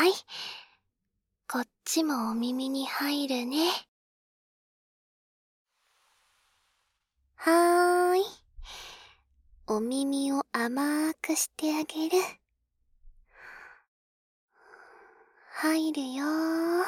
ーい。こっちもお耳に入るね。はーい。お耳を甘くしてあげる。入るよー。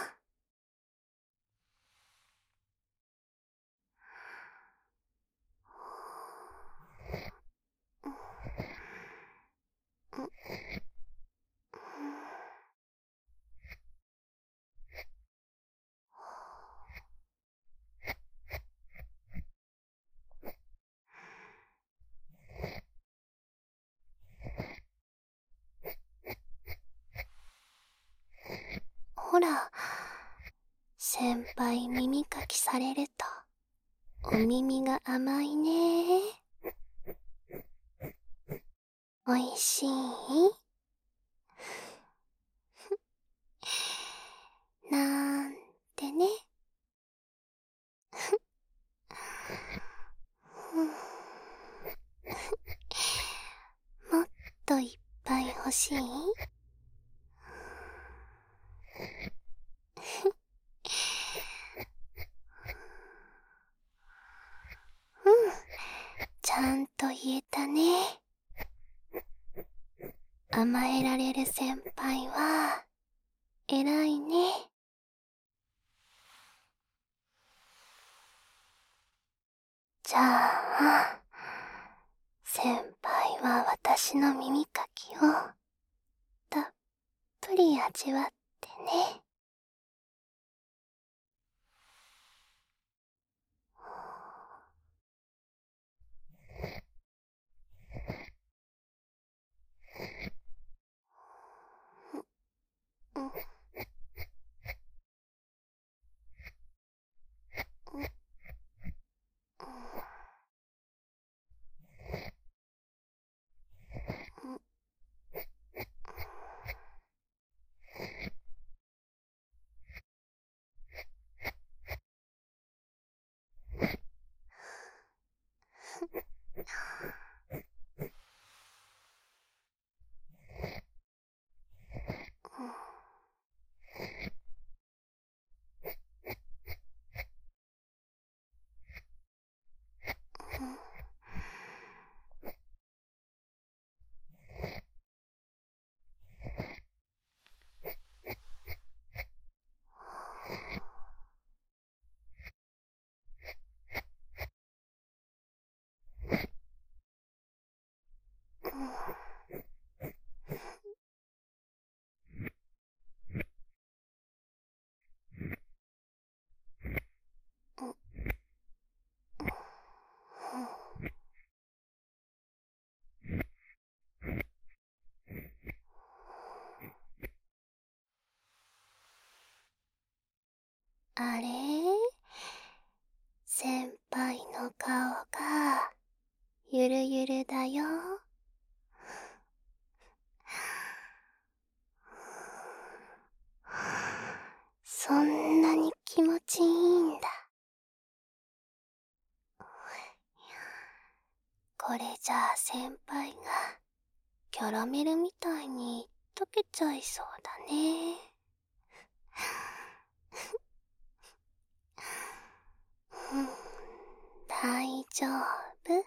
ほら、先輩耳かきされると、お耳が甘いね。おいしい？なんてね。もっといっぱい欲しい？うん、ちゃんと言えたね。甘えられる先輩は、偉いね。じゃあ、先輩は私の耳かきを、たっぷり味わってね。うん、うん、うん、うん。あれ？先輩の顔が、ゆるゆるだよ。そんなに気持ちいいんだ。これじゃあ先輩が、キャラメルみたいに溶けちゃいそうだね。うん、大丈夫？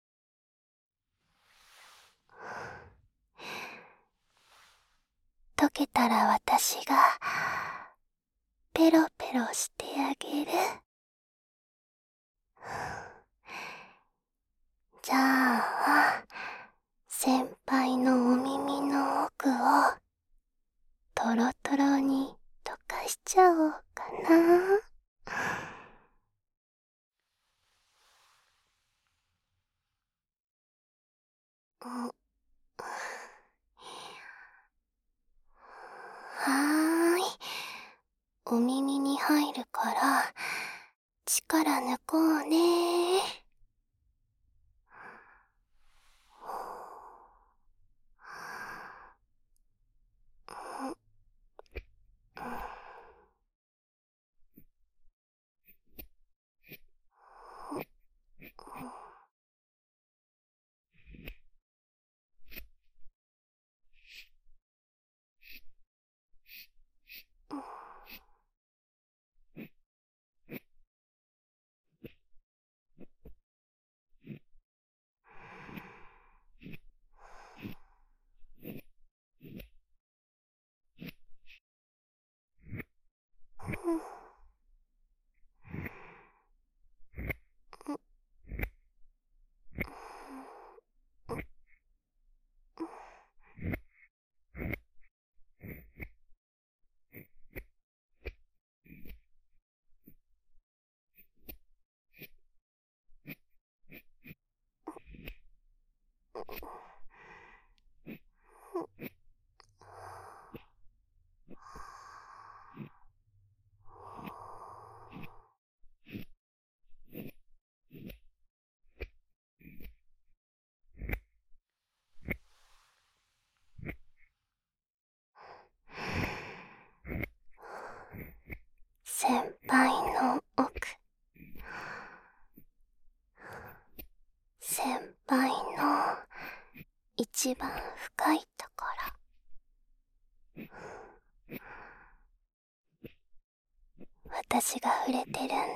溶けたら私が、ペロペロしてあげる。じゃあ、先輩のお耳の奥を、トロトロに溶かしちゃおうかな。うん、はーい。お耳に入るから、力抜こうね。 先輩の奥、先輩の一番深いところ、私が触れてるんだよ。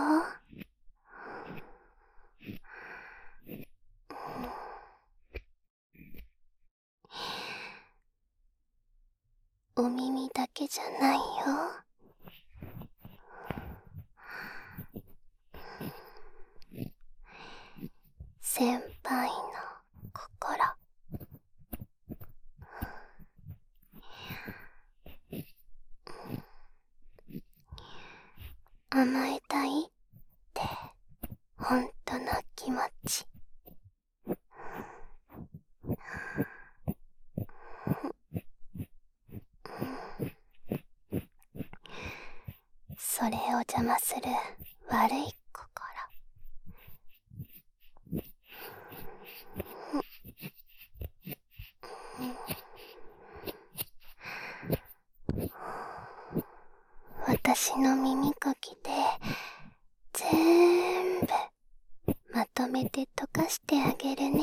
お耳だけじゃないよ。先輩の心、甘えたいって本当の気持ち。それを邪魔する悪い心。私の耳かきで全部まとめて溶かしてあげるね。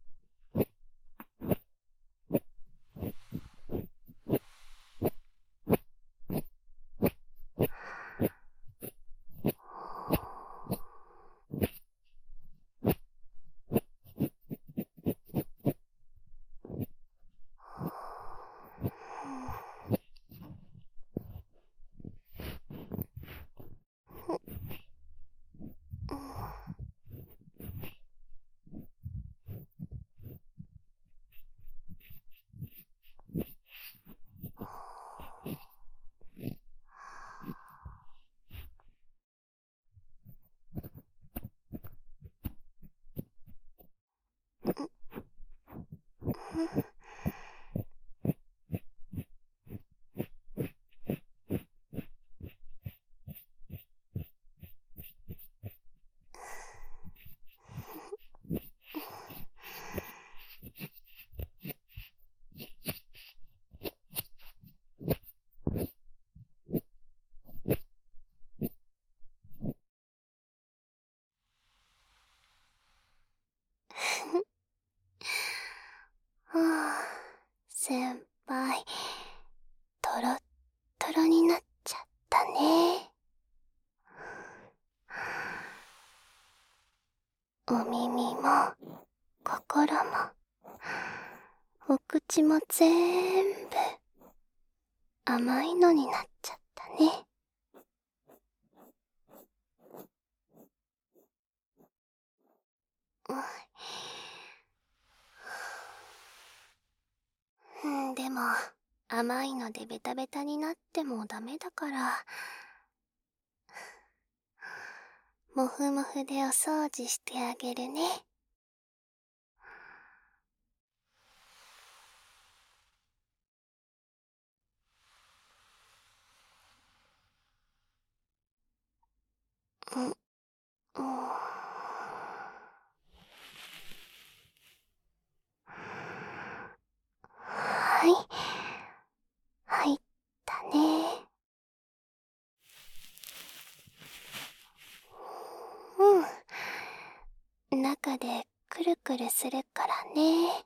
はあ、先輩、トロットロになっちゃったね。お耳も心もお口も全部甘いのになっちゃったね。でも甘いのでベタベタになってもダメだから、もふもふでお掃除してあげるね。はい、入ったね。中でくるくるするからね。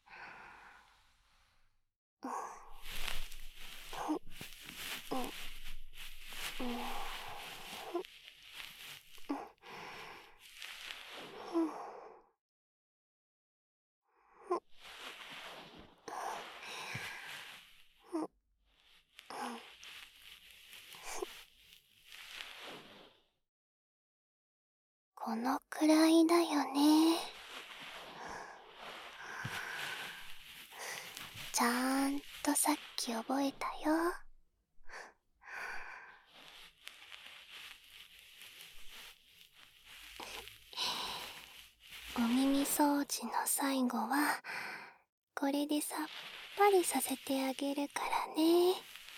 このくらいだよね。ちゃんとさっき覚えたよ。お耳掃除の最後はこれでさっぱりさせてあげるからね。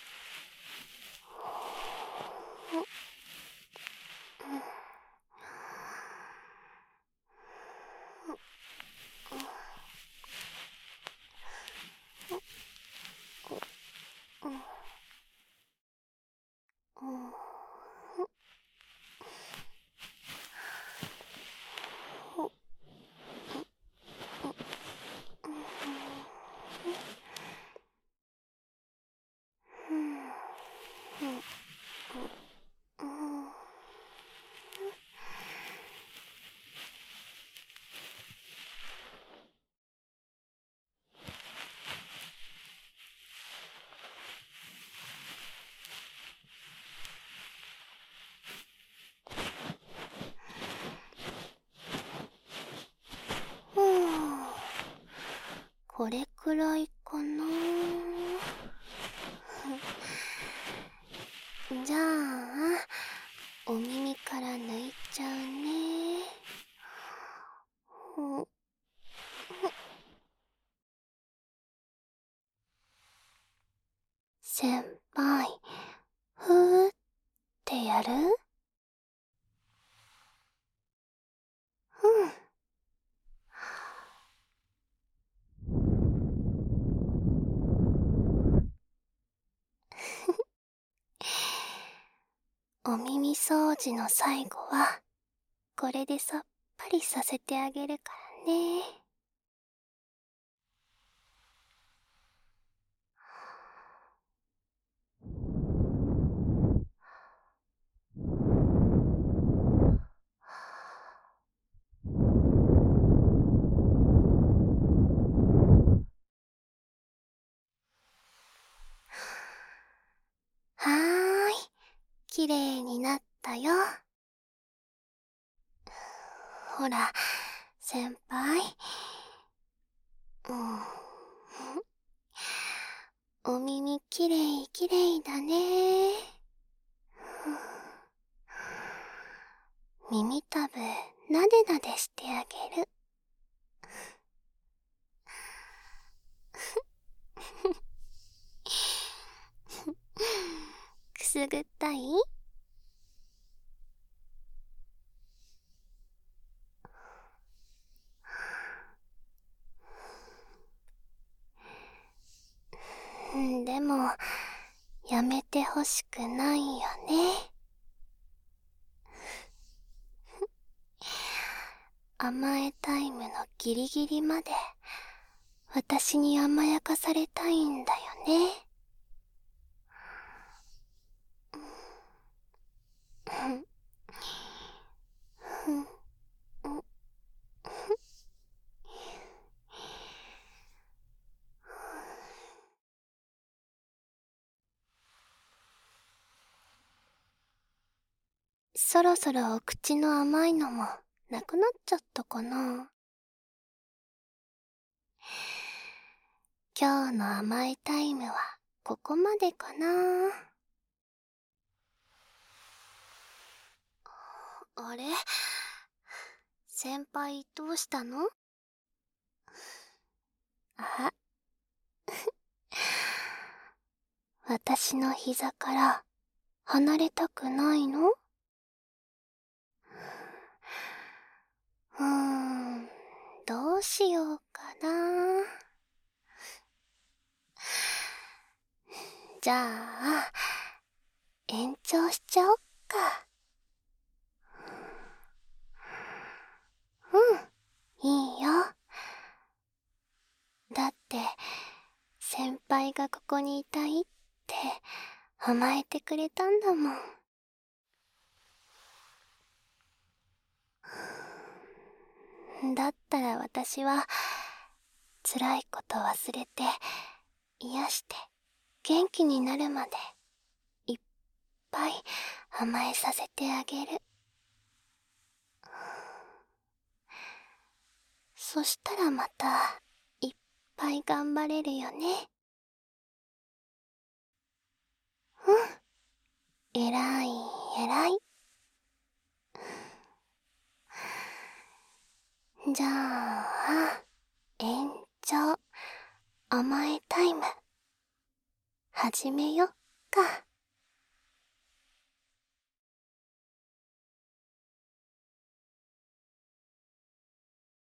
これくらいかな。じゃあお耳から抜いちゃうね。先輩、ふーってやる？うん。お耳掃除の最後はこれでさっぱりさせてあげるからね。はーい、きれいになったよ。ほら、先輩。お耳きれいきれいだね。耳たぶなでなでしてあげる。くすぐったい？でもやめてほしくないよね。甘えタイムのギリギリまで私に甘やかされたいんだよね。そろそろお口の甘いのもなくなっちゃったかな。今日の甘えタイムはここまでかな。あれ？先輩どうしたの？あ、私の膝から離れたくないの？どうしようかな。じゃあ延長しちゃおっか。いいよ。だって先輩がここにいたいって甘えてくれたんだもん。だったら私は辛いこと忘れて癒して元気になるまでいっぱい甘えさせてあげる。そしたらまたいっぱい頑張れるよね。えらいえらい。 じゃあ、延長甘えタイム始めよっか。